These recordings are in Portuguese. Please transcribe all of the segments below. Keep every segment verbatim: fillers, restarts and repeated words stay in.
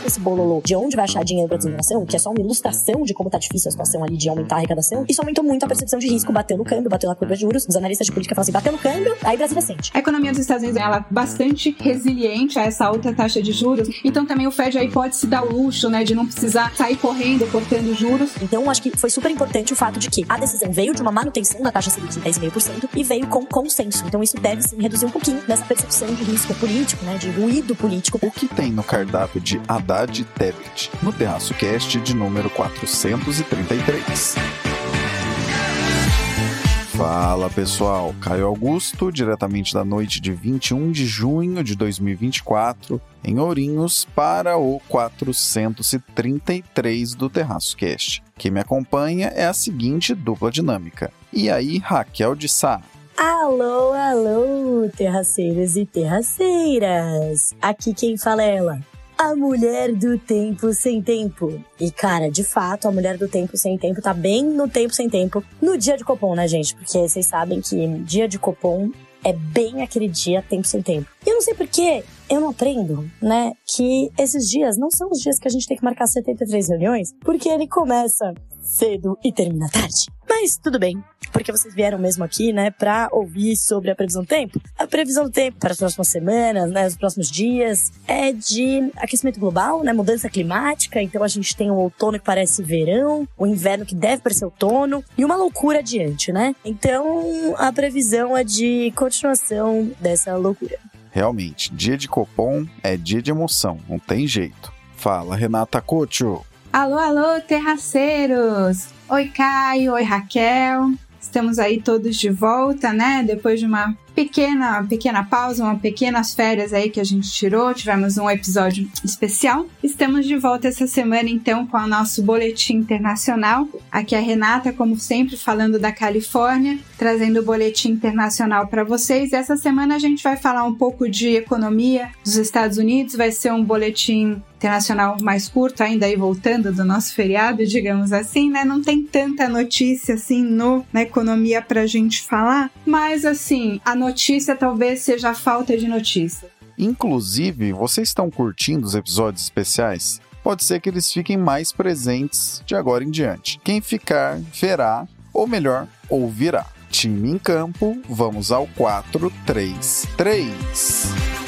com esse bololô de onde vai achar dinheiro pra desoneração, que é só uma ilustração de como tá difícil a situação ali de aumentar a arrecadação, isso aumentou muito a percepção de risco, bateu no câmbio, bateu na curva de juros. Os analistas de política falam assim, bateu no câmbio, aí Brasília sente. A economia dos Estados Unidos, ela é bastante resiliente a essa alta taxa de juros, então também o Fed aí pode se dar o luxo, né, de não precisar sair correndo, cortando juros. Então, acho que foi super importante o fato de que a decisão veio de uma manutenção da taxa Selic em dez vírgula cinco por cento e veio com consenso. Então, isso deve sim reduzir um pouquinho dessa percepção de risco político, né, de ruído político. O que tem no cardápio de Haddad e Tebet, no Terraço Cast de número quatrocentos e trinta e três. Fala pessoal, Caio Augusto, diretamente da noite de vinte e um de junho de dois mil e vinte e quatro, em Ourinhos, para o quatrocentos e trinta e três do Terraço Cast. Quem me acompanha é a seguinte dupla dinâmica. E aí, Raquel de Sá? Alô, alô, terraceiros e terraceiras! Aqui quem fala é ela, a mulher do tempo sem tempo. E, cara, de fato, a mulher do tempo sem tempo tá bem no tempo sem tempo no dia de Copom, né, gente? Porque vocês sabem que dia de Copom é bem aquele dia tempo sem tempo. E eu não sei por que eu não aprendo, né, que esses dias não são os dias que a gente tem que marcar setenta e três reuniões, porque ele começa cedo e termina tarde. Mas tudo bem, porque vocês vieram mesmo aqui, né, pra ouvir sobre a previsão do tempo. A previsão do tempo para as próximas semanas, né, os próximos dias, é de aquecimento global, né, mudança climática. Então a gente tem o outono que parece verão, o inverno que deve parecer outono, e uma loucura adiante, né? Então a previsão é de continuação dessa loucura. Realmente, dia de Copom é dia de emoção, não tem jeito. Fala, Renata Couto. Alô, alô, terraceiros! Oi, Caio, oi, Raquel. Estamos aí todos de volta, né? Depois de uma pequena, pequena pausa, umas pequenas férias aí que a gente tirou. Tivemos um episódio especial. Estamos de volta essa semana, então, com o nosso boletim internacional. Aqui a Renata, como sempre, falando da Califórnia, trazendo o boletim internacional para vocês. Essa semana a gente vai falar um pouco de economia dos Estados Unidos. Vai ser um boletim internacional mais curto, ainda aí voltando do nosso feriado, digamos assim, né? Não tem tanta notícia assim no, na economia pra gente falar, mas assim, a notícia talvez seja a falta de notícia. Inclusive, vocês estão curtindo os episódios especiais? Pode ser que eles fiquem mais presentes de agora em diante. Quem ficar, verá, ou melhor, ouvirá. Time em campo, vamos ao quatro três três.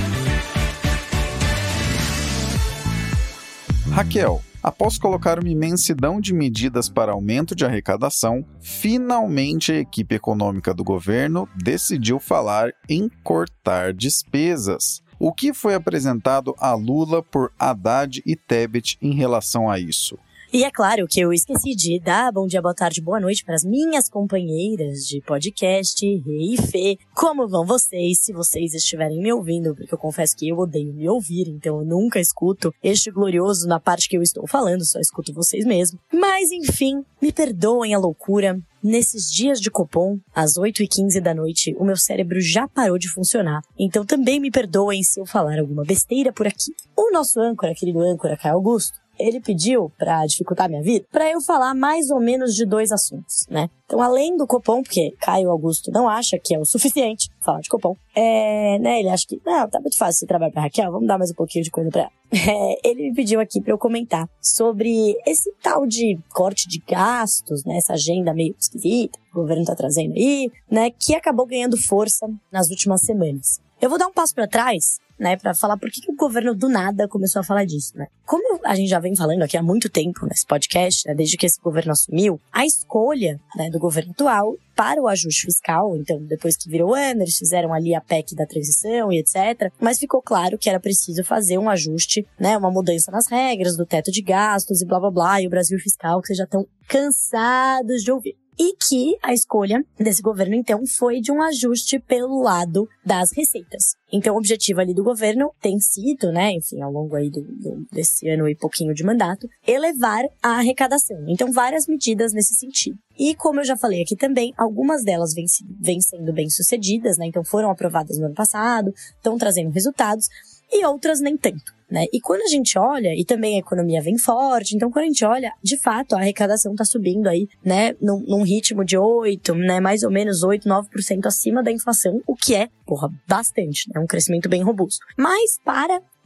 Raquel, após colocar uma imensidão de medidas para aumento de arrecadação, finalmente a equipe econômica do governo decidiu falar em cortar despesas. O que foi apresentado a Lula por Haddad e Tebet em relação a isso? E é claro que eu esqueci de dar bom dia, boa tarde, boa noite para as minhas companheiras de podcast, Rê e Fê. Como vão vocês, se vocês estiverem me ouvindo? Porque eu confesso que eu odeio me ouvir, então eu nunca escuto este glorioso na parte que eu estou falando, só escuto vocês mesmo. Mas enfim, me perdoem a loucura. Nesses dias de Copom, às oito e quinze da noite, o meu cérebro já parou de funcionar. Então também me perdoem se eu falar alguma besteira por aqui. O nosso âncora, querido âncora Caio Augusto, ele pediu, pra dificultar a minha vida, pra eu falar mais ou menos de dois assuntos, né? Então, além do Copom, porque Caio Augusto não acha que é o suficiente falar de Copom, é, né, ele acha que, não, tá muito fácil você trabalhar pra Raquel, vamos dar mais um pouquinho de coisa pra ela. É, ele me pediu aqui pra eu comentar sobre esse tal de corte de gastos, né, essa agenda meio esquisita que o governo tá trazendo aí, né, que acabou ganhando força nas últimas semanas. Eu vou dar um passo pra trás, né, pra falar por que, que o governo do nada começou a falar disso, né. Como a gente já vem falando aqui há muito tempo nesse podcast, né, desde que esse governo assumiu, a escolha, né, do governo atual para o ajuste fiscal, então depois que virou ano, eles fizeram ali a P E C da transição e etcétera, mas ficou claro que era preciso fazer um ajuste, né, uma mudança nas regras do teto de gastos e blá blá blá, e o Brasil fiscal que vocês já estão cansados de ouvir. E que a escolha desse governo, então, foi de um ajuste pelo lado das receitas. Então, o objetivo ali do governo tem sido, né, enfim, ao longo aí do, do, desse ano e pouquinho de mandato, elevar a arrecadação. Então, várias medidas nesse sentido. E, como eu já falei aqui também, algumas delas vêm, vêm sendo bem-sucedidas, né, então foram aprovadas no ano passado, estão trazendo resultados, e outras nem tanto. Né? E quando a gente olha, e também a economia vem forte, então quando a gente olha, de fato, a arrecadação está subindo aí, né, num, num ritmo de oito, né, mais ou menos oito, nove por cento acima da inflação, o que é, porra, bastante, né, um crescimento bem robusto. Mas para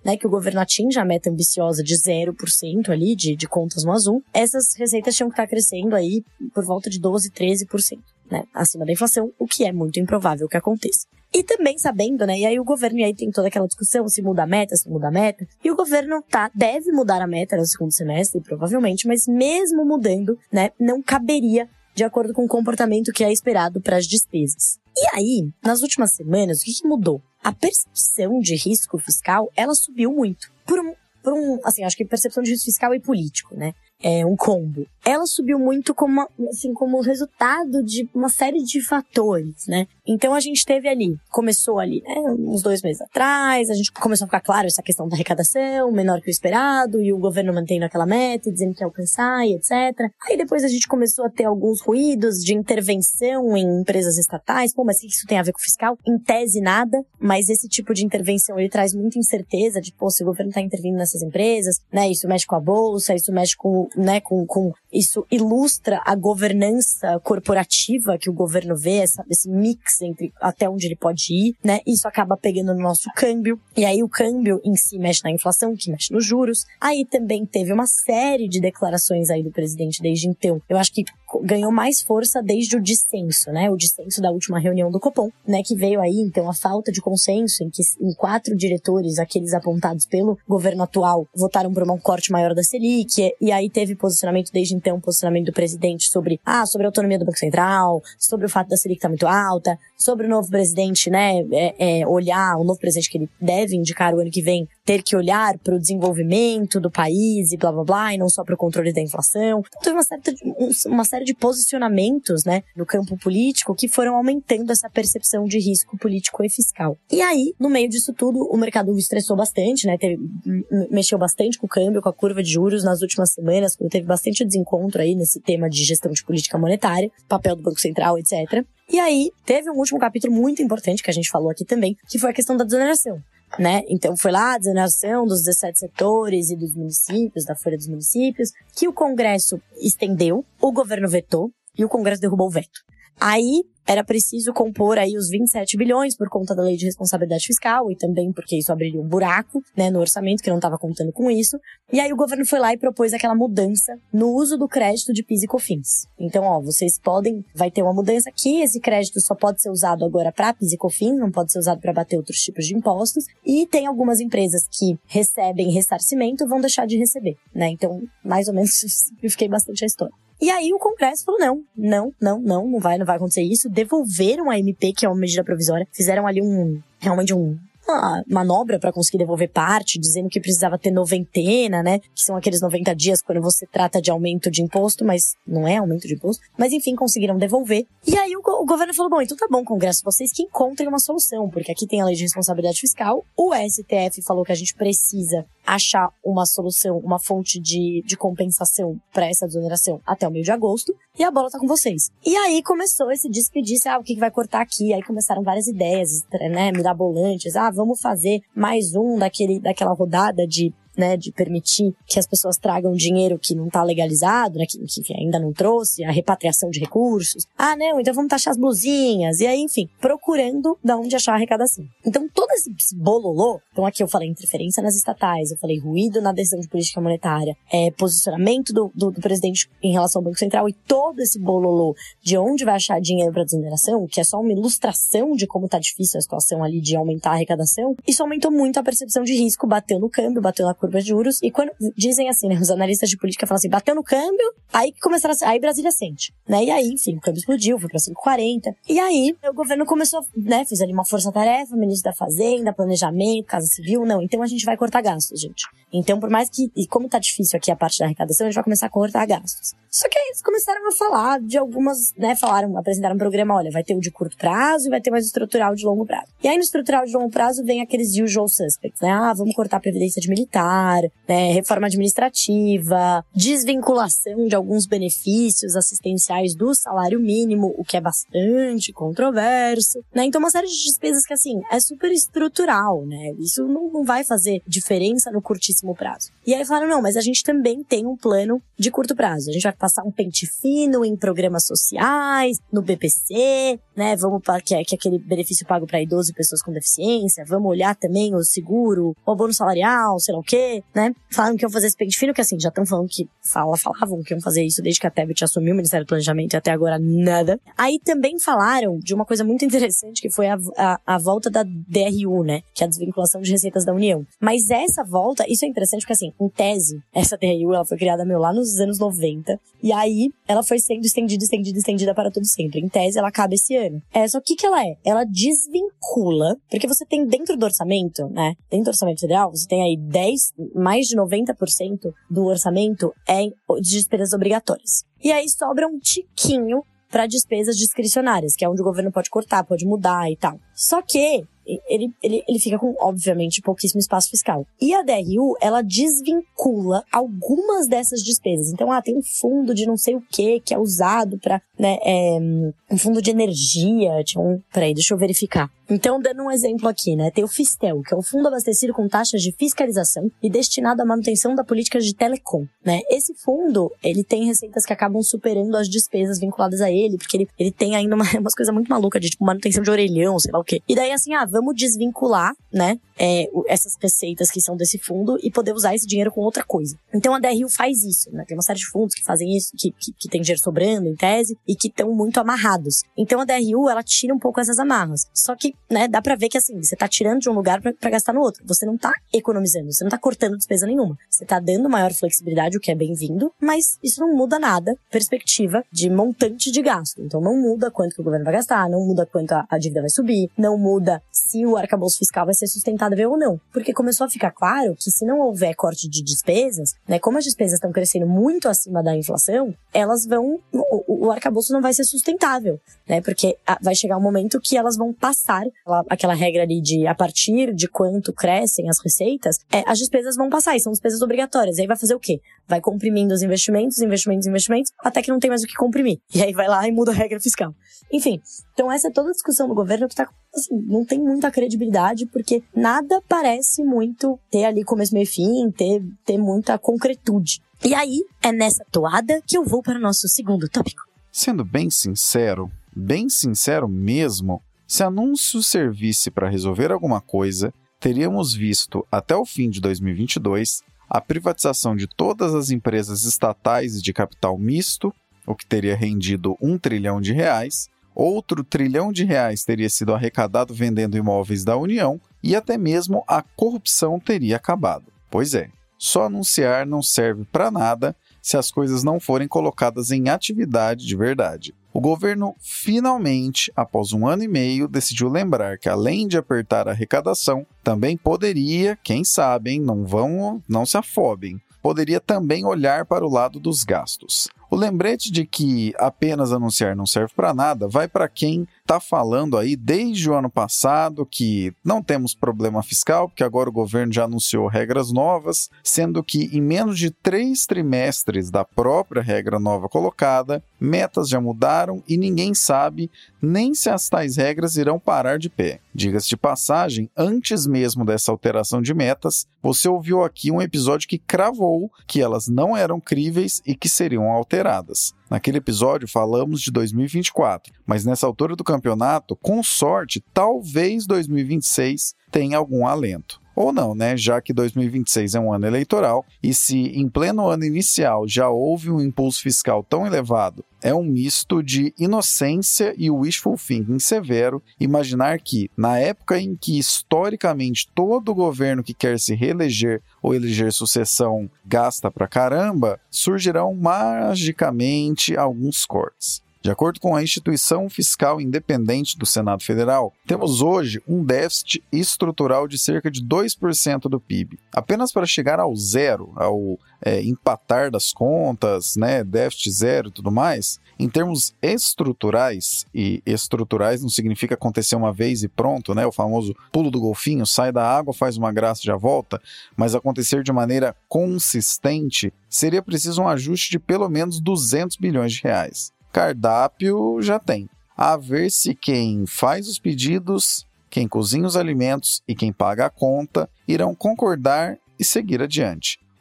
né, que o governo atinja a meta ambiciosa de zero por cento ali de, de contas no azul, essas receitas tinham que estar crescendo aí por volta de doze, treze por cento, né, acima da inflação, o que é muito improvável que aconteça. E também sabendo, né, e aí o governo, e aí tem toda aquela discussão, se muda a meta, se muda a meta, e o governo tá, deve mudar a meta no segundo semestre, provavelmente, mas mesmo mudando, né, não caberia de acordo com o comportamento que é esperado para as despesas. E aí, nas últimas semanas, o que, que mudou? A percepção de risco fiscal, ela subiu muito. Por um, por um, assim, acho que percepção de risco fiscal e político, né? É um combo. Ela subiu muito como, assim, como resultado de uma série de fatores, né? Então a gente teve ali, começou ali, né, uns dois meses atrás, a gente começou a ficar claro essa questão da arrecadação, menor que o esperado, e o governo mantendo aquela meta, dizendo que ia alcançar, e etcétera. Aí depois a gente começou a ter alguns ruídos de intervenção em empresas estatais. Pô, mas o que isso tem a ver com fiscal? Em tese nada, mas esse tipo de intervenção, ele traz muita incerteza de, pô, se o governo tá intervindo nessas empresas, né, isso mexe com a bolsa, isso mexe com, né, com, com isso ilustra a governança corporativa que o governo vê, essa, esse mix entre até onde ele pode ir, né? Isso acaba pegando no nosso câmbio. E aí o câmbio em si mexe na inflação, que mexe nos juros. Aí também teve uma série de declarações aí do presidente desde então. Eu acho que ganhou mais força desde o dissenso, né? O dissenso da última reunião do Copom, né? Que veio aí, então, a falta de consenso em que em quatro diretores, aqueles apontados pelo governo atual, votaram por um corte maior da Selic. E aí teve posicionamento desde então, posicionamento do presidente sobre, ah, sobre a autonomia do Banco Central, sobre o fato da Selic estar muito alta, sobre o novo presidente, né? É, é, olhar, o novo presidente que ele deve indicar o ano que vem, ter que olhar para o desenvolvimento do país e blá blá blá, e não só para o controle da inflação. Então teve uma série de, uma série de posicionamentos, né, no campo político que foram aumentando essa percepção de risco político e fiscal. E aí, no meio disso tudo, o mercado estressou bastante, né, teve, mexeu bastante com o câmbio, com a curva de juros nas últimas semanas, quando teve bastante desencontro aí nesse tema de gestão de política monetária, papel do Banco Central, etcétera. E aí, teve um último capítulo muito importante que a gente falou aqui também, que foi a questão da desoneração, né? Então foi lá a desoneração dos dezessete setores e dos municípios, da Folha dos Municípios, que o Congresso estendeu, o governo vetou e o Congresso derrubou o veto. Aí era preciso compor aí os vinte e sete bilhões por conta da lei de responsabilidade fiscal e também porque isso abriria um buraco, né, no orçamento, que não estava contando com isso. E aí o governo foi lá e propôs aquela mudança no uso do crédito de PIS e COFINS. Então, ó, vocês podem, vai ter uma mudança aqui, esse crédito só pode ser usado agora para PIS e COFINS, não pode ser usado para bater outros tipos de impostos. E tem algumas empresas que recebem ressarcimento vão deixar de receber, né? Então, mais ou menos, simplifiquei bastante a história. E aí o Congresso falou, não, não, não, não, não vai, não vai acontecer isso. Devolveram a M P, que é uma medida provisória, fizeram ali um, realmente um, uma manobra para conseguir devolver parte, dizendo que precisava ter noventena, né, que são aqueles noventa dias quando você trata de aumento de imposto, mas não é aumento de imposto. Mas enfim, conseguiram devolver. E aí o, o governo falou, bom, então tá bom, Congresso, vocês que encontrem uma solução, porque aqui tem a lei de responsabilidade fiscal, o S T F falou que a gente precisa achar uma solução, uma fonte de, de compensação para essa desoneração até o meio de agosto, e a bola tá com vocês. E aí começou esse despedisse, ah, o que, que vai cortar aqui? Aí começaram várias ideias, né, mirabolantes, ah, vamos fazer mais um daquele, daquela rodada de, né, de permitir que as pessoas tragam dinheiro que não tá legalizado, né, que, que enfim, ainda não trouxe, a repatriação de recursos. Ah, não, então vamos taxar as blusinhas. E aí, enfim, procurando de onde achar a arrecadação. Então, todo esse bololô, então aqui eu falei interferência nas estatais, eu falei ruído na decisão de política monetária, é, posicionamento do, do, do presidente em relação ao Banco Central e todo esse bololô de onde vai achar dinheiro para desoneração, que é só uma ilustração de como tá difícil a situação ali de aumentar a arrecadação, isso aumentou muito a percepção de risco, bateu no câmbio, bateu na curva de juros, e quando dizem assim, né, os analistas de política falam assim, bateu no câmbio, aí começaram a, aí Brasília sente, né, e aí, enfim, o câmbio explodiu, foi pra cinco e quarenta, e aí o governo começou, né, fez ali uma força-tarefa, ministro da Fazenda, planejamento, Casa Civil, não, então a gente vai cortar gastos, gente. Então, por mais que, e como tá difícil aqui a parte da arrecadação, a gente vai começar a cortar gastos. Só que aí eles começaram a falar de algumas, né, falaram, apresentaram um programa, olha, vai ter o de curto prazo e vai ter mais o estrutural de longo prazo. E aí no estrutural de longo prazo vem aqueles usual suspects, né, ah, vamos cortar a previdência de militar, né, reforma administrativa, desvinculação de alguns benefícios assistenciais do salário mínimo, o que é bastante controverso, né, então uma série de despesas que, assim, é super estrutural, né, isso não, não vai fazer diferença no curtíssimo prazo. E aí falaram, não, mas a gente também tem um plano de curto prazo, a gente vai passar um pente fino em programas sociais, no B P C, né, vamos para que, que aquele benefício pago para idosos e pessoas com deficiência, vamos olhar também o seguro, o abono salarial, sei lá o quê, né? Falaram que iam fazer esse pente fino, que assim, já estão falando que fala, falavam que iam fazer isso desde que a Tebet assumiu o Ministério do Planejamento e até agora nada. Aí também falaram de uma coisa muito interessante, que foi a, a, a volta da D R U, né, que é a desvinculação de receitas da União. Mas essa volta, isso é interessante porque assim, em tese, essa D R U, ela foi criada, meu, lá nos anos noventa, e aí ela foi sendo estendida, estendida, estendida para todo sempre. Em tese, ela acaba esse ano. É, só que o que ela é? Ela desvincula, porque você tem dentro do orçamento, né, dentro do orçamento federal, você tem aí dez, mais de noventa por cento do orçamento é de despesas obrigatórias. E aí sobra um tiquinho para despesas discricionárias, que é onde o governo pode cortar, pode mudar e tal. Só que ele, ele, ele fica com, obviamente, pouquíssimo espaço fiscal. E a D R U, ela desvincula algumas dessas despesas. Então, ah, tem um fundo de não sei o que que é usado para, né, é, um fundo de energia. Tinha um, peraí, deixa eu verificar. Então, dando um exemplo aqui, né, tem o Fistel, que é um fundo abastecido com taxas de fiscalização e destinado à manutenção da política de telecom, né? Esse fundo, ele tem receitas que acabam superando as despesas vinculadas a ele, porque ele, ele tem ainda uma, umas coisas muito malucas de, tipo, manutenção de orelhão, sei lá o quê. E daí, assim, ah, vamos desvincular, né, é, essas receitas que são desse fundo e poder usar esse dinheiro com outra coisa. Então, a D R U faz isso, né? Tem uma série de fundos que fazem isso, que, que, que tem dinheiro sobrando, em tese, e que estão muito amarrados. Então, a D R U, ela tira um pouco essas amarras. Só que, né, dá pra ver que, assim, você tá tirando de um lugar pra, pra gastar no outro. Você não tá economizando, você não tá cortando despesa nenhuma. Você tá dando maior flexibilidade, o que é bem-vindo, mas isso não muda nada, perspectiva de montante de gasto. Então, não muda quanto que o governo vai gastar, não muda quanto a, a dívida vai subir, não muda se o arcabouço fiscal vai ser sustentável ou não. Porque começou a ficar claro que se não houver corte de despesas, né, como as despesas estão crescendo muito acima da inflação, elas vão, o, o arcabouço não vai ser sustentável, né, porque a, vai chegar um momento que elas vão passar aquela, aquela regra ali de a partir de quanto crescem as receitas, é, as despesas vão passar, e são despesas obrigatórias. E aí vai fazer o quê? Vai comprimindo os investimentos, investimentos, investimentos, até que não tem mais o que comprimir. E aí vai lá e muda a regra fiscal. Enfim, então essa é toda a discussão do governo que tá, assim, não tem muita credibilidade, porque nada parece muito ter ali começo, meio e fim, ter, ter muita concretude. E aí, é nessa toada que eu vou para o nosso segundo tópico. Sendo bem sincero, bem sincero mesmo, se anúncio servisse para resolver alguma coisa, teríamos visto, até o fim de dois mil e vinte e dois, a privatização de todas as empresas estatais e de capital misto, o que teria rendido um trilhão de reais, outro trilhão de reais teria sido arrecadado vendendo imóveis da União e até mesmo a corrupção teria acabado. Pois é, só anunciar não serve para nada se as coisas não forem colocadas em atividade de verdade. O governo finalmente, após um ano e meio, decidiu lembrar que além de apertar a arrecadação, também poderia, quem sabe, hein, não vão, não se afobem, poderia também olhar para o lado dos gastos. O lembrete de que apenas anunciar não serve para nada vai para quem está falando aí desde o ano passado que não temos problema fiscal, porque agora o governo já anunciou regras novas, sendo que em menos de três trimestres da própria regra nova colocada, metas já mudaram e ninguém sabe nem se as tais regras irão parar de pé. Diga-se de passagem, antes mesmo dessa alteração de metas, você ouviu aqui um episódio que cravou que elas não eram críveis e que seriam alteradas. Naquele episódio falamos de dois mil e vinte e quatro, mas nessa altura do campeonato, com sorte, talvez dois mil e vinte e seis tenha algum alento. Ou não, né? Já que dois mil e vinte e seis é um ano eleitoral, e se em pleno ano inicial já houve um impulso fiscal tão elevado, é um misto de inocência e wishful thinking severo imaginar que, na época em que historicamente todo governo que quer se reeleger ou eleger sucessão gasta pra caramba, surgirão magicamente alguns cortes. De acordo com a Instituição Fiscal Independente do Senado Federal, temos hoje um déficit estrutural de cerca de dois por cento do P I B. Apenas para chegar ao zero, ao é, empatar das contas, né, déficit zero e tudo mais, em termos estruturais, e estruturais não significa acontecer uma vez e pronto, né, o famoso pulo do golfinho, sai da água, faz uma graça e já volta, mas acontecer de maneira consistente, seria preciso um ajuste de pelo menos duzentos bilhões de reais. Cardápio já tem. A ver se quem faz os pedidos, quem cozinha os alimentos e quem paga a conta irão concordar e seguir adiante.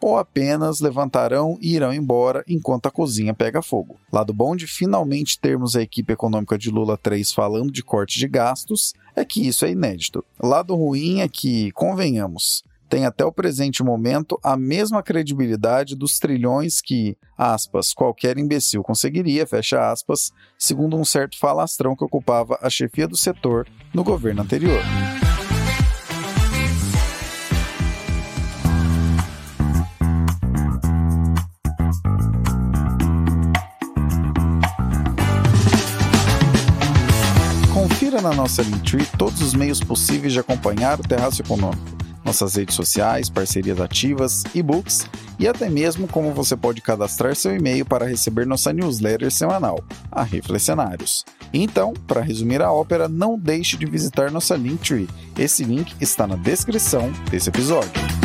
ou apenas levantarão e irão embora enquanto a cozinha pega fogo. Lado bom de finalmente termos a equipe econômica de Lula três falando de corte de gastos é que isso é inédito. Lado ruim é que, convenhamos, tem até o presente momento a mesma credibilidade dos trilhões que, aspas, qualquer imbecil conseguiria, fecha aspas, segundo um certo falastrão que ocupava a chefia do setor no governo anterior. Confira na nossa Linktree todos os meios possíveis de acompanhar o Terraço Econômico. Nossas redes sociais, parcerias ativas, e-books e até mesmo como você pode cadastrar seu e-mail para receber nossa newsletter semanal, a Reflexionários. Então, para resumir a ópera, não deixe de visitar nossa Linktree. Esse link está na descrição desse episódio.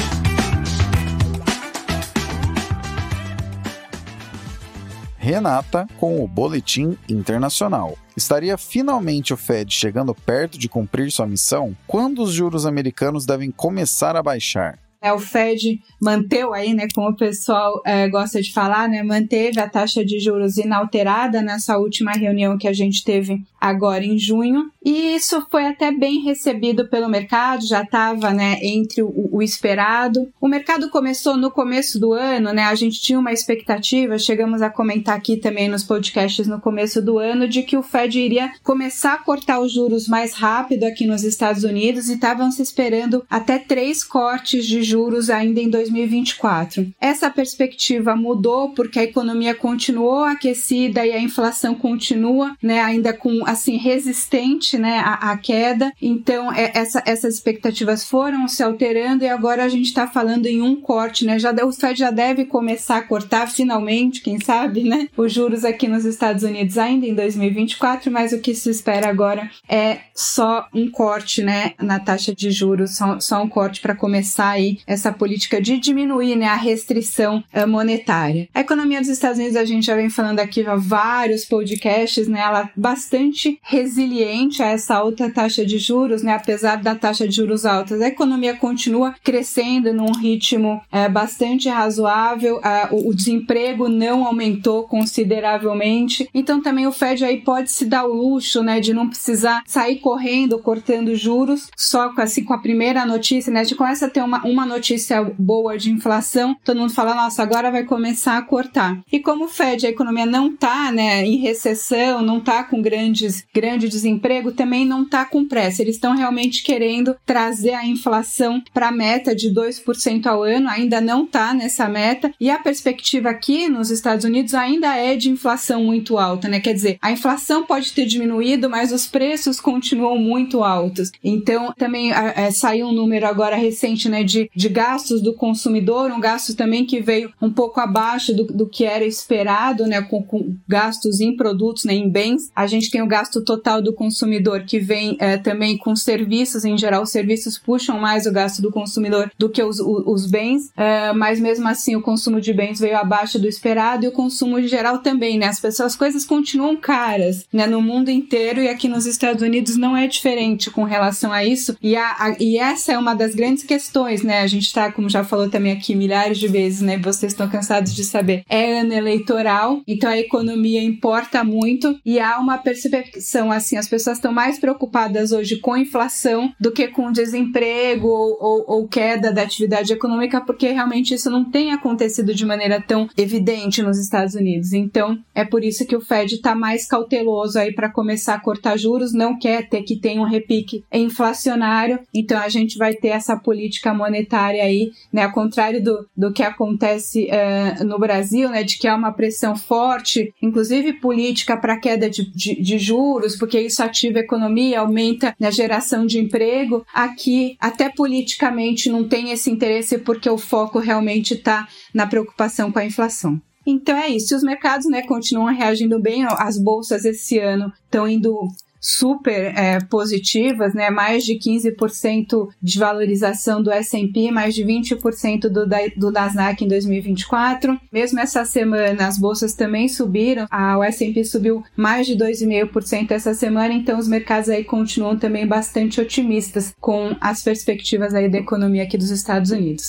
Renata com o Boletim Internacional. Estaria finalmente o Fed chegando perto de cumprir sua missão? Quando os juros americanos devem começar a baixar? É, o Fed manteve aí, né, como o pessoal é, gosta de falar, né, manteve a taxa de juros inalterada nessa última reunião que a gente teve agora em junho, e isso foi até bem recebido pelo mercado, já estava, né, entre o, o esperado. O mercado começou no começo do ano, né, a gente tinha uma expectativa, chegamos a comentar aqui também nos podcasts no começo do ano, de que o Fed iria começar a cortar os juros mais rápido aqui nos Estados Unidos e estavam se esperando até três cortes de juros ainda em dois mil e vinte e quatro. Essa perspectiva mudou porque a economia continuou aquecida e a inflação continua, né, ainda com, assim, resistente, né, à, à queda. Então, é, essa, essas expectativas foram se alterando e agora a gente está falando em um corte, né? Já, o Fed já deve começar a cortar finalmente, quem sabe, né, os juros aqui nos Estados Unidos ainda em dois mil e vinte e quatro, mas o que se espera agora é só um corte, né, na taxa de juros, só, só um corte para começar aí essa política de diminuir, né, a restrição uh, monetária. A economia dos Estados Unidos, a gente já vem falando aqui há vários podcasts, né, ela é bastante resiliente a essa alta taxa de juros, né, apesar da taxa de juros altas. A economia continua crescendo num ritmo uh, bastante razoável, uh, o, o desemprego não aumentou consideravelmente, então também o Fed aí pode se dar o luxo, né, de não precisar sair correndo, cortando juros, só com, assim, com a primeira notícia, né, a gente começa a ter uma, uma notícia boa de inflação, todo mundo fala, nossa, agora vai começar a cortar. E como o Fed, a economia não está, né, em recessão, não está com grandes, grande desemprego, também não está com pressa. Eles estão realmente querendo trazer a inflação para a meta de dois por cento ao ano, ainda não está nessa meta, e a perspectiva aqui nos Estados Unidos ainda é de inflação muito alta, né? Quer dizer, a inflação pode ter diminuído, mas os preços continuam muito altos. Então, também é, saiu um número agora recente, né, de, de gastos do consumidor, um gasto também que veio um pouco abaixo do, do que era esperado, né, com, com gastos em produtos, né, em bens. A gente tem o gasto total do consumidor que vem é, também com serviços, em geral os serviços puxam mais o gasto do consumidor do que os, os, os bens, é, mas mesmo assim o consumo de bens veio abaixo do esperado e o consumo em geral também, né, as pessoas, as coisas continuam caras, né, no mundo inteiro e aqui nos Estados Unidos não é diferente com relação a isso e, a, a, e essa é uma das grandes questões, né, a gente está, como já falou também aqui milhares de vezes, né, vocês estão cansados de saber, é ano eleitoral, então a economia importa muito e há uma percepção, assim, as pessoas estão mais preocupadas hoje com inflação do que com desemprego ou, ou, ou queda da atividade econômica, porque realmente isso não tem acontecido de maneira tão evidente nos Estados Unidos, então é por isso que o Fed está mais cauteloso aí para começar a cortar juros, não quer ter que ter um repique inflacionário, então a gente vai ter essa política monetária aí, né, ao contrário do, do que acontece uh, no Brasil, né, de que há uma pressão forte, inclusive política para queda de, de, de juros, porque isso ativa a economia, aumenta a geração de emprego. Aqui, até politicamente, não tem esse interesse porque o foco realmente está na preocupação com a inflação. Então é isso, os mercados, né, continuam reagindo bem, as bolsas esse ano estão indo super é, positivas, né? Mais de quinze por cento de valorização do S and P, mais de vinte por cento do, do Nasdaq em dois mil e vinte e quatro. Mesmo essa semana, as bolsas também subiram, a, o S and P subiu mais de dois vírgula cinco por cento essa semana, então os mercados aí continuam também bastante otimistas com as perspectivas aí da economia aqui dos Estados Unidos.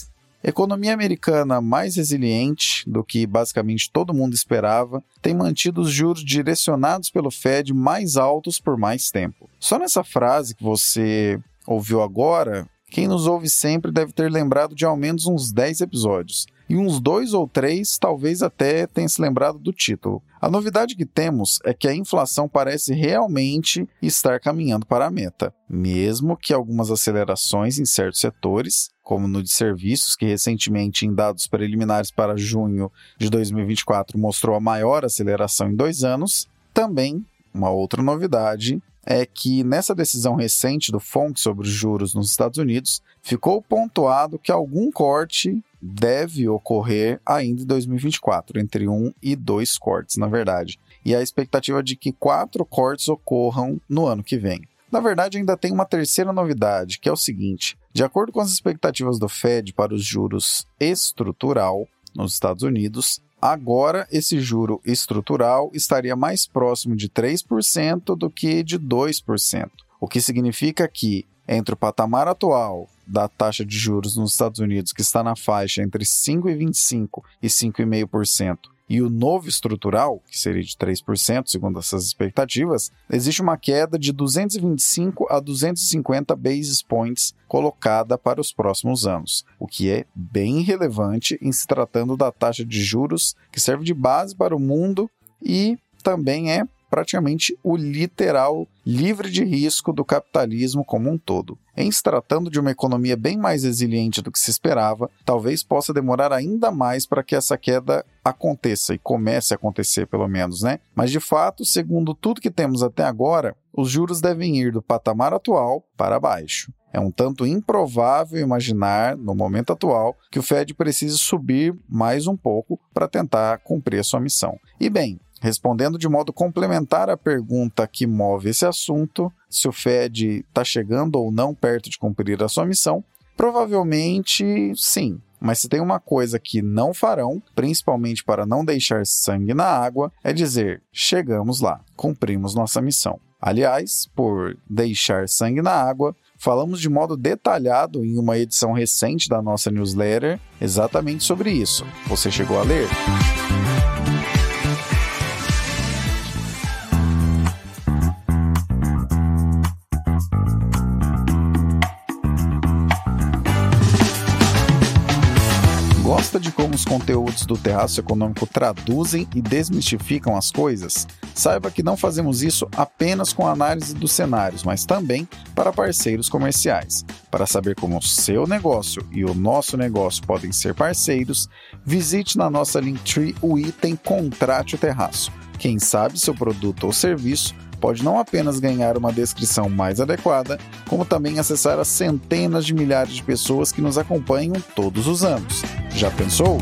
Economia americana mais resiliente do que basicamente todo mundo esperava, tem mantido os juros direcionados pelo Fed mais altos por mais tempo. Só nessa frase que você ouviu agora, quem nos ouve sempre deve ter lembrado de ao menos uns dez episódios. E uns dois ou três talvez até tenha se lembrado do título. A novidade que temos é que a inflação parece realmente estar caminhando para a meta, mesmo que algumas acelerações em certos setores, como no de serviços, que recentemente em dados preliminares para junho de dois mil e vinte e quatro mostrou a maior aceleração em dois anos, também uma outra novidade é que nessa decisão recente do F O M C sobre os juros nos Estados Unidos, ficou pontuado que algum corte deve ocorrer ainda em dois mil e vinte e quatro, entre um e dois cortes, na verdade. E a expectativa de que quatro cortes ocorram no ano que vem. Na verdade, ainda tem uma terceira novidade, que é o seguinte: de acordo com as expectativas do Fed para os juros estrutural nos Estados Unidos, agora esse juro estrutural estaria mais próximo de três por cento do que de dois por cento, o que significa que entre o patamar atual da taxa de juros nos Estados Unidos, que está na faixa entre cinco vírgula vinte e cinco por cento e cinco vírgula cinco por cento, e o novo estrutural, que seria de três por cento, segundo essas expectativas, existe uma queda de duzentos e vinte e cinco a duzentos e cinquenta basis points colocada para os próximos anos, o que é bem relevante em se tratando da taxa de juros que serve de base para o mundo e também é praticamente o literal livre de risco do capitalismo como um todo. Em se tratando de uma economia bem mais resiliente do que se esperava, talvez possa demorar ainda mais para que essa queda aconteça e comece a acontecer, pelo menos, né? Mas, de fato, segundo tudo que temos até agora, os juros devem ir do patamar atual para baixo. É um tanto improvável imaginar, no momento atual, que o Fed precise subir mais um pouco para tentar cumprir a sua missão. E bem, respondendo de modo complementar à pergunta que move esse assunto, se o Fed está chegando ou não perto de cumprir a sua missão, provavelmente sim. Mas se tem uma coisa que não farão, principalmente para não deixar sangue na água, é dizer: chegamos lá, cumprimos nossa missão. Aliás, por deixar sangue na água, falamos de modo detalhado em uma edição recente da nossa newsletter exatamente sobre isso. Você chegou a ler? Gosta de como os conteúdos do Terraço Econômico traduzem e desmistificam as coisas? Saiba que não fazemos isso apenas com análise dos cenários, mas também para parceiros comerciais. Para saber como o seu negócio e o nosso negócio podem ser parceiros, visite na nossa Linktree o item Contrate o Terraço. Quem sabe seu produto ou serviço pode não apenas ganhar uma descrição mais adequada, como também acessar as centenas de milhares de pessoas que nos acompanham todos os anos. Já pensou?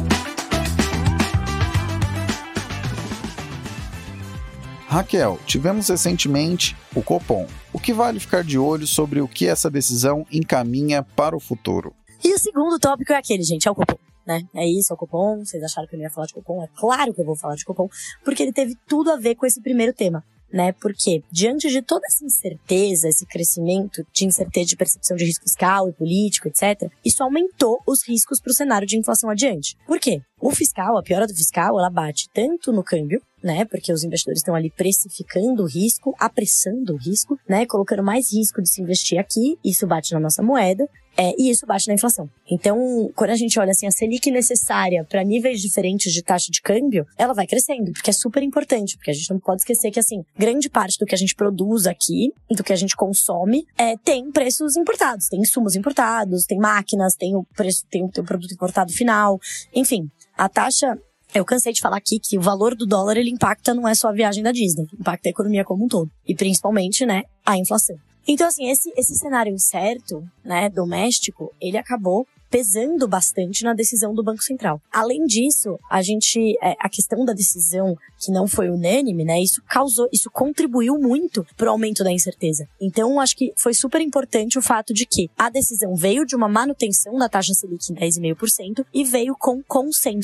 Raquel, tivemos recentemente o Copom. O que vale ficar de olho sobre o que essa decisão encaminha para o futuro? E o segundo tópico é aquele, gente, é o Copom. Né? É isso, é o Copom. Vocês acharam que eu não ia falar de Copom? É claro que eu vou falar de Copom, porque ele teve tudo a ver com esse primeiro tema. Né? Porque, diante de toda essa incerteza, esse crescimento de incerteza de percepção de risco fiscal e político, etcétera, isso aumentou os riscos para o cenário de inflação adiante. Por quê? O fiscal, a piora do fiscal, ela bate tanto no câmbio, né? Porque os investidores estão ali precificando o risco, apressando o risco, né? Colocando mais risco de se investir aqui, isso bate na nossa moeda, é, e isso bate na inflação. Então, quando a gente olha assim, a Selic necessária para níveis diferentes de taxa de câmbio, ela vai crescendo, porque é super importante, porque a gente não pode esquecer que, assim, grande parte do que a gente produz aqui, do que a gente consome, é, tem preços importados, tem insumos importados, tem máquinas, tem o preço, tem o, tem o produto importado final, enfim, a taxa. Eu cansei de falar aqui que o valor do dólar, ele impacta não é só a viagem da Disney, impacta a economia como um todo. E principalmente, né, a inflação. Então, assim, esse, esse cenário incerto, né, doméstico, ele acabou pesando bastante na decisão do Banco Central. Além disso, a gente, é, a questão da decisão que não foi unânime, né, isso causou, isso contribuiu muito pro aumento da incerteza. Então, acho que foi super importante o fato de que a decisão veio de uma manutenção da taxa Selic em dez vírgula cinco por cento e veio com consenso.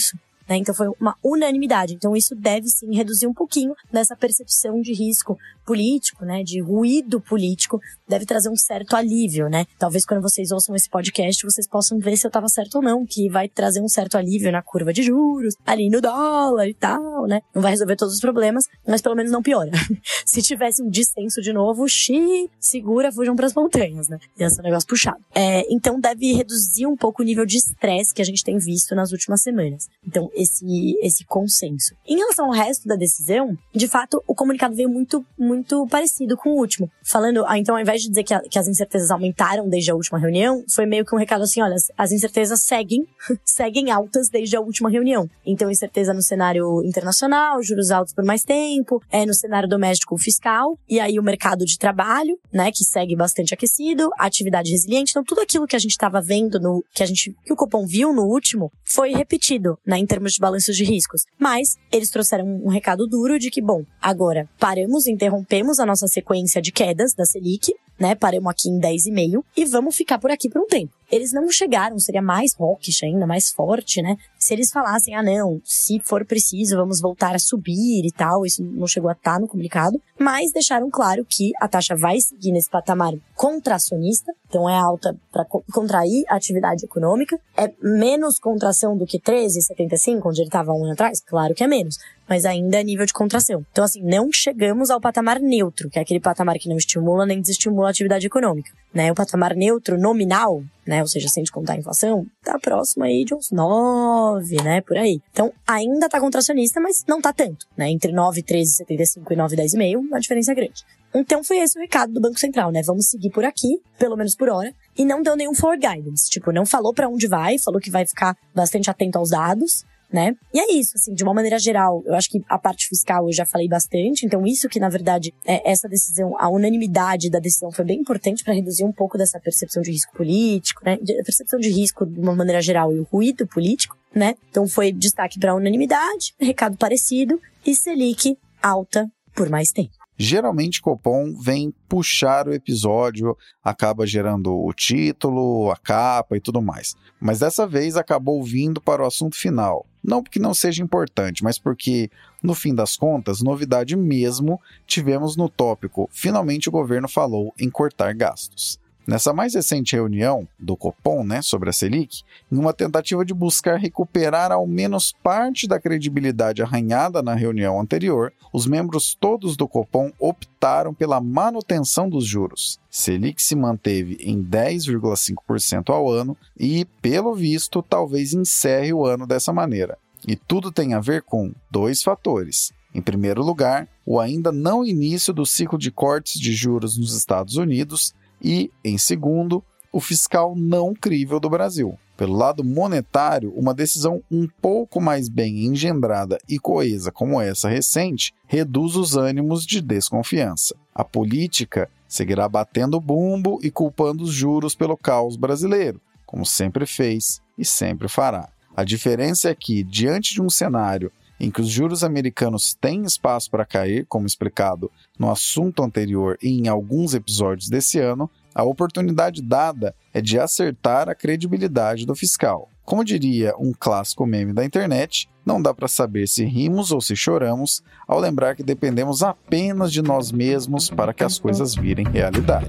né? Então foi uma unanimidade. Então isso deve sim reduzir um pouquinho dessa percepção de risco político, né? De ruído político, deve trazer um certo alívio, né? Talvez quando vocês ouçam esse podcast, vocês possam ver se eu tava certo ou não, que vai trazer um certo alívio na curva de juros, ali no dólar e tal, né? Não vai resolver todos os problemas, mas pelo menos não piora. Se tivesse um dissenso de novo, xiii, segura, fujam pras montanhas, né? Ia ser um negócio puxado. É, então deve reduzir um pouco o nível de estresse que a gente tem visto nas últimas semanas. Então, esse, esse consenso. Em relação ao resto da decisão, de fato, o comunicado veio muito, muito parecido com o último. Falando, ah, então, ao invés de dizer que, a, que as incertezas aumentaram desde a última reunião, foi meio que um recado assim, olha, as incertezas seguem, seguem altas desde a última reunião. Então, incerteza no cenário internacional, juros altos por mais tempo, é no cenário doméstico fiscal, e aí o mercado de trabalho, né, que segue bastante aquecido, atividade resiliente. Então, tudo aquilo que a gente estava vendo, no, que, a gente, que o Copom viu no último, foi repetido, né, em termos de balanços de riscos. Mas eles trouxeram um recado duro de que, bom, agora paramos, interrompemos a nossa sequência de quedas da Selic, né, paramos aqui em dez vírgula cinco e vamos ficar por aqui por um tempo. Eles não chegaram, seria mais hawkish ainda, mais forte, né? Se eles falassem, ah não, se for preciso, vamos voltar a subir e tal, isso não chegou a estar no comunicado, mas deixaram claro que a taxa vai seguir nesse patamar contracionista, então é alta para contrair a atividade econômica, é menos contração do que treze vírgula setenta e cinco, onde ele estava um ano atrás? Claro que é menos, mas ainda é nível de contração. Então assim, não chegamos ao patamar neutro, que é aquele patamar que não estimula nem desestimula a atividade econômica, né? O patamar neutro nominal, né, ou seja, sem descontar a inflação, tá próximo aí de uns nove, né, por aí. Então, ainda tá contracionista, mas não tá tanto, né, entre nove, treze, setenta e cinco e nove, dez vírgula cinco, a diferença é grande. Então, foi esse o recado do Banco Central, né, vamos seguir por aqui, pelo menos por hora, e não deu nenhum forward guidance, tipo, não falou pra onde vai, falou que vai ficar bastante atento aos dados, né? E é isso, assim, de uma maneira geral, eu acho que a parte fiscal eu já falei bastante, então isso que, na verdade, é essa decisão, a unanimidade da decisão foi bem importante para reduzir um pouco dessa percepção de risco político, né? A percepção de risco de uma maneira geral e o ruído político, né? Então foi destaque para a unanimidade, recado parecido e Selic alta por mais tempo. Geralmente Copom vem puxar o episódio, acaba gerando o título, a capa e tudo mais. Mas dessa vez acabou vindo para o assunto final. Não porque não seja importante, mas porque, no fim das contas, novidade mesmo tivemos no tópico finalmente o governo falou em cortar gastos. Nessa mais recente reunião do Copom, né, sobre a Selic, em uma tentativa de buscar recuperar ao menos parte da credibilidade arranhada na reunião anterior, os membros todos do Copom optaram pela manutenção dos juros. Selic se manteve em dez vírgula cinco por cento ao ano e, pelo visto, talvez encerre o ano dessa maneira. E tudo tem a ver com dois fatores. Em primeiro lugar, o ainda não início do ciclo de cortes de juros nos Estados Unidos e, em segundo, o fiscal não crível do Brasil. Pelo lado monetário, uma decisão um pouco mais bem engendrada e coesa como essa recente reduz os ânimos de desconfiança. A política seguirá batendo bumbo e culpando os juros pelo caos brasileiro, como sempre fez e sempre fará. A diferença é que, diante de um cenário em que os juros americanos têm espaço para cair, como explicado no assunto anterior e em alguns episódios desse ano, a oportunidade dada é de acertar a credibilidade do fiscal. Como diria um clássico meme da internet, não dá para saber se rimos ou se choramos ao lembrar que dependemos apenas de nós mesmos para que as coisas virem realidade.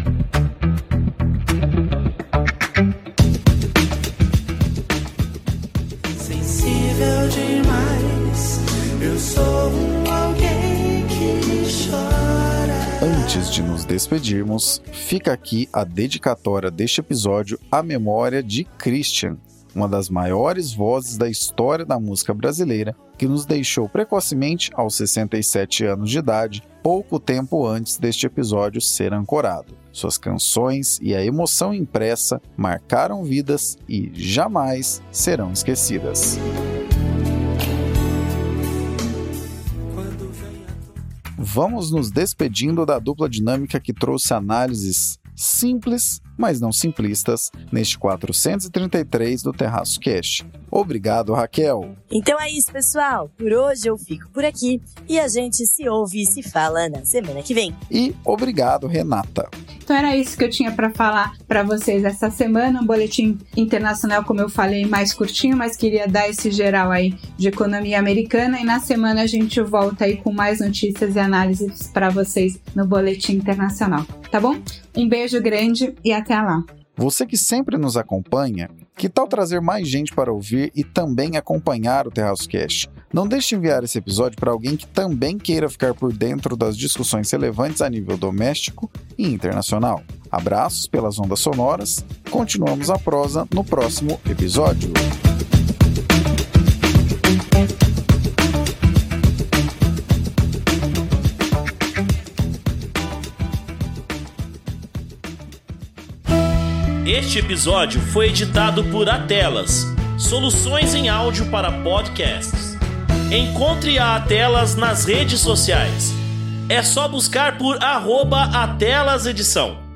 Sensível demais, eu sou um alguém que chora. Antes de nos despedirmos, fica aqui a dedicatória deste episódio à memória de Christian, uma das maiores vozes da história da música brasileira, que nos deixou precocemente aos sessenta e sete anos de idade, pouco tempo antes deste episódio ser ancorado. Suas canções e a emoção impressa marcaram vidas e jamais serão esquecidas. Vamos nos despedindo da dupla dinâmica que trouxe análises simples, mas não simplistas, neste quatrocentos e trinta e três do Terraço Cast. Obrigado, Raquel! Então é isso, pessoal. Por hoje eu fico por aqui e a gente se ouve e se fala na semana que vem. E obrigado, Renata! Então era isso que eu tinha para falar para vocês essa semana, um boletim internacional, como eu falei, mais curtinho, mas queria dar esse geral aí de economia americana, e na semana a gente volta aí com mais notícias e análises para vocês no boletim internacional, tá bom? Um beijo grande e até lá! Você que sempre nos acompanha, que tal trazer mais gente para ouvir e também acompanhar o Terraço Cast? Não deixe de enviar esse episódio para alguém que também queira ficar por dentro das discussões relevantes a nível doméstico e internacional. Abraços pelas ondas sonoras. Continuamos a prosa no próximo episódio. Este episódio foi editado por Atelas, soluções em áudio para podcasts. Encontre a Atelas nas redes sociais. É só buscar por arroba Atelas Edição.